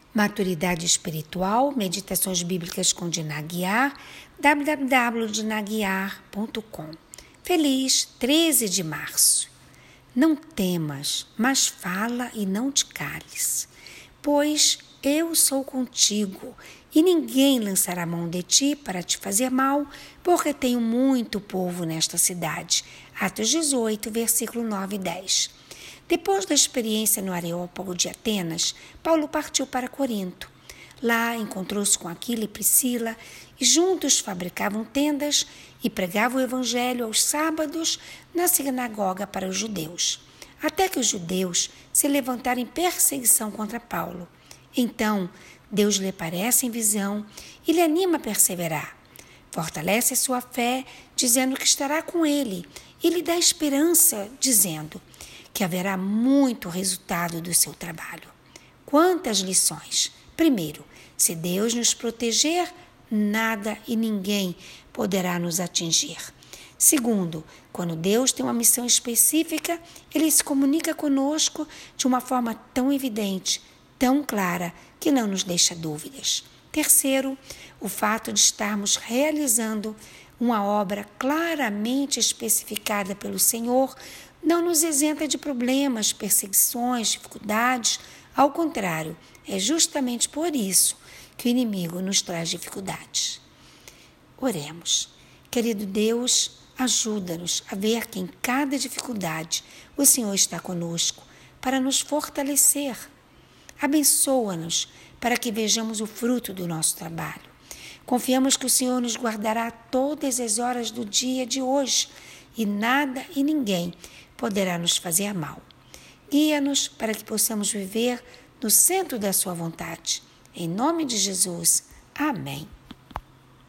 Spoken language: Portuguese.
Maturidade Espiritual, Meditações Bíblicas com Dina Aguiar, www.dinaguiar.com. Feliz 13 de março. Não temas, mas fala e não te cales, pois eu sou contigo, e ninguém lançará mão de ti para te fazer mal, porque tenho muito povo nesta cidade. Atos 18, versículo 9 e 10. Depois da experiência no Areópago de Atenas, Paulo partiu para Corinto. Lá encontrou-se com Aquila e Priscila e juntos fabricavam tendas e pregavam o evangelho aos sábados na sinagoga para os judeus, até que os judeus se levantaram em perseguição contra Paulo. Então, Deus lhe aparece em visão e lhe anima a perseverar. Fortalece a sua fé, dizendo que estará com ele, e lhe dá esperança, dizendo que haverá muito resultado do seu trabalho. Quantas lições! Primeiro, se Deus nos proteger, nada e ninguém poderá nos atingir. Segundo, quando Deus tem uma missão específica, Ele se comunica conosco de uma forma tão evidente, tão clara, que não nos deixa dúvidas. Terceiro, o fato de estarmos realizando uma obra claramente especificada pelo Senhor não nos isenta de problemas, perseguições, dificuldades. Ao contrário, é justamente por isso que o inimigo nos traz dificuldades. Oremos. Querido Deus, ajuda-nos a ver que em cada dificuldade o Senhor está conosco para nos fortalecer. Abençoa-nos para que vejamos o fruto do nosso trabalho. Confiamos que o Senhor nos guardará todas as horas do dia de hoje e nada e ninguém poderá nos fazer mal. Guia-nos para que possamos viver no centro da sua vontade. Em nome de Jesus. Amém.